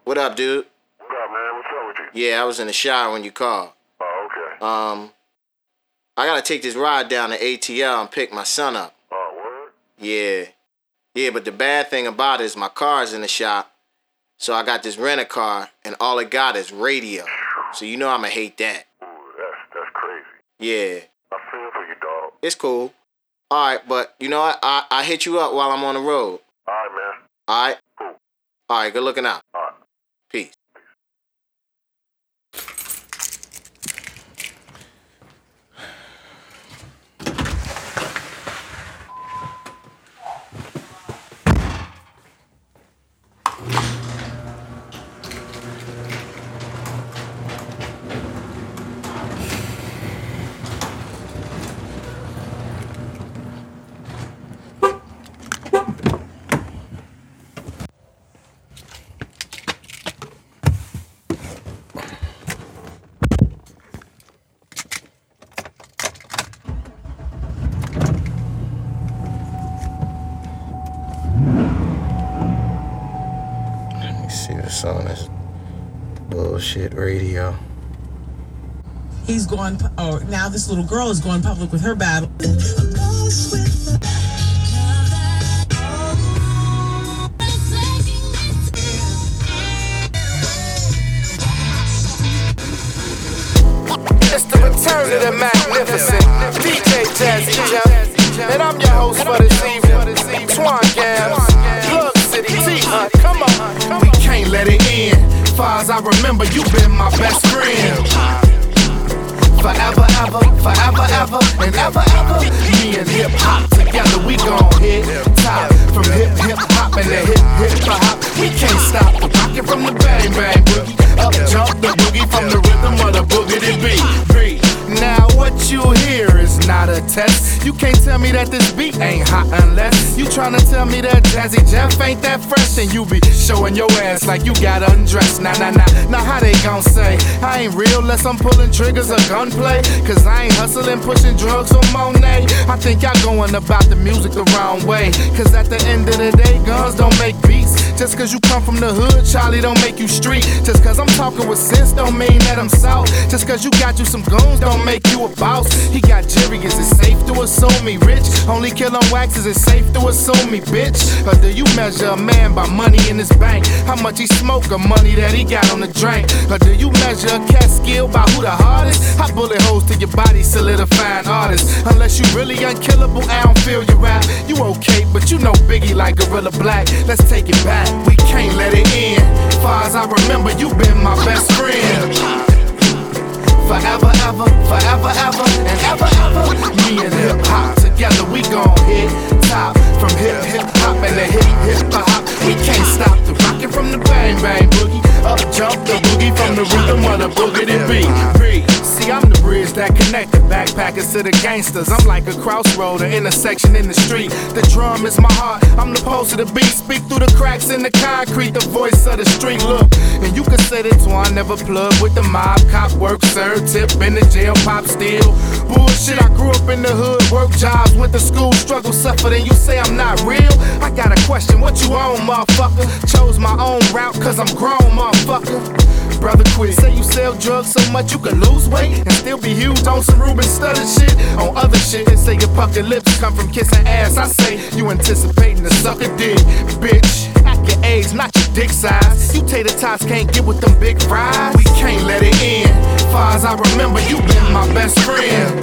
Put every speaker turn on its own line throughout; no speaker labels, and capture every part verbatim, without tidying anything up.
What up, dude?
What up, man? What's up with you?
Yeah, I was in the shower when you called.
Oh, okay.
Um, I gotta take this ride down to A T L and pick my son up.
Oh, word?
Yeah. Yeah, but the bad thing about it is my car's in the shop. So I got this rent-a-car, and all it got is radio. So you know I'ma hate that.
Ooh, that's, that's crazy.
Yeah.
I feel for you, dog.
It's cool. All right, but you know what? I, I hit you up while I'm on the road.
All right, man.
All right?
Cool.
All right, good looking out.
All right.
Peace. See what's on this bullshit radio.
He's going, oh, now this little girl is going public with her battle.
It's the return of the magnificent D J Jazzy Jeff, and I'm your host for this evening, Twan Gams, Plug City T-Hunt. Come on, we can't let it end. Far as I remember, you been my best friend. Forever, ever, forever, ever, and ever, ever. Me and hip hop together, we gon' hit top. From hip hip hop and the hip hip hop, we can't stop the rockin' from the bang bang boogie. Up jump the boogie from the rhythm of the boogity beat. Now what you hear is not a test. You can't tell me that this beat ain't hot unless you tryna tell me that Jazzy Jeff ain't that fresh. And you be showing your ass like you got undressed. Nah, nah, nah, now how they gon' say I ain't real unless I'm pulling triggers or gunplay? Cause I ain't hustling, pushing drugs or Monet. I think y'all going about the music the wrong way. Cause at the end of the day, guns don't make beats. Just cause you come from the hood, Charlie, don't make you street. Just cause I'm talking with sense don't mean that I'm south. Just cause you got you some goons don't make you a boss. He got Jerry, is it safe to assume me rich? Only kill on wax, is it safe to assume me bitch? Or do you measure a man by money in his bank? How much he smoke or money that he got on the drink? Or do you measure a cat skill by who the hardest? I bullet holes to your body, solidifying artists. Unless you really unkillable, I don't feel your rap. You okay, but you know Biggie like Gorilla Black. Let's take it back, we can't let it end. Far as I remember, you been my best friend. Forever, ever, forever, ever, and ever, ever. Me and hip hop together, we gon' hit top. From hip hip hop and the hip hip hop, we can't stop the rockin' from the bang bang boogie. Up jump the boogie from the rhythm of the boogity beat. See, I'm the bridge that connect the backpackers to the gangsters. I'm like a crossroad, an intersection in the street. The drum is my heart, I'm the pulse of the beat. Speak through the cracks in the concrete, the voice of the street. Look, and you can say that Twan never plugged with the mob. Cop work, serve, tip in the jail, pop still. Bullshit, I grew up in the hood, work jobs, went to school, struggle, suffered, and you say I'm not real? I got a question, what you on, motherfucker? Chose my own route, cause I'm grown, motherfucker. Brother, quit. Say you sell drugs so much you can lose weight and still be huge on some Ruben Studdard shit. On other shit, they say your puckered lips come from kissing ass. I say you anticipating the sucker dick, bitch. Act your age, not your dick size. You tater tots can't get with them big fries. We can't let it end. Far as I remember, you been my best friend.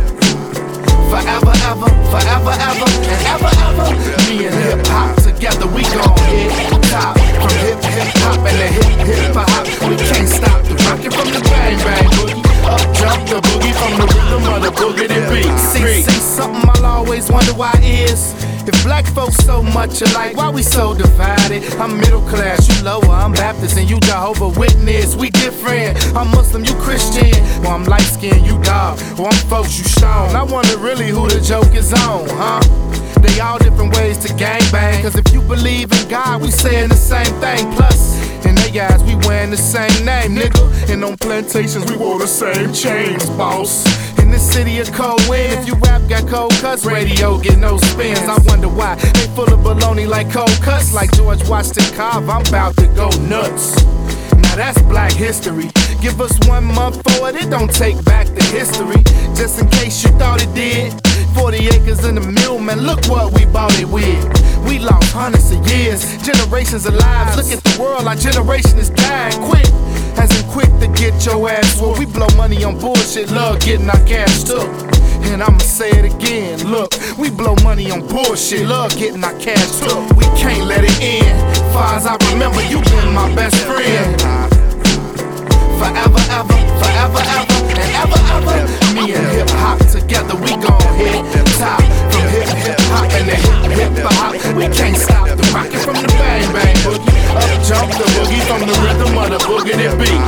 Forever, ever, forever, ever, and ever, ever. Me and hip hop together, we gon' hit top. From hip hip hop and the hip hip hop, we can't stop the rockin' from the bang bang boogie. Up jump the boogie from the rhythm of the boogity beat. See, see something I'll always wonder why is. If black folks so much alike, why we so divided? I'm middle class, you lower, I'm Baptist, and you Jehovah Witness. We different, I'm Muslim, you Christian. Well, I'm light skinned, you dark. Well, I'm folks, you strong. I wonder really who the joke is on, huh? They all different ways to gangbang. Cause if you believe in God, we saying the same thing. Plus, in they guys, we wearing the same name, nigga. And on plantations, we wore the same chains, boss. In this city of cold wind, if you rap got cold cuts, radio get no spins. I wonder why they full of baloney like cold cuts. Like George Washington Cobb, I'm about to go nuts. Now that's black history. Give us one month for it, it don't take back the history. Just in case you thought it did. Forty acres in the mill, man, look what we bought it with. We lost hundreds of years, generations of lives. Look at the world, our generation is dying quick. As in quick to get your ass whooped. We blow money on bullshit, love getting our cash took. And I'ma say it again, look, we blow money on bullshit, love getting our cash took. We can't let it end. Far as I remember, you been my best friend. Forever, ever, forever, ever, and ever, ever. Me and hip hop together, we gon' hit top. From hip hip hop and the hip hip hop, we can't stop the rockin' from the bang bang boogie. Up jump the boogie from the rhythm of the boogie beat.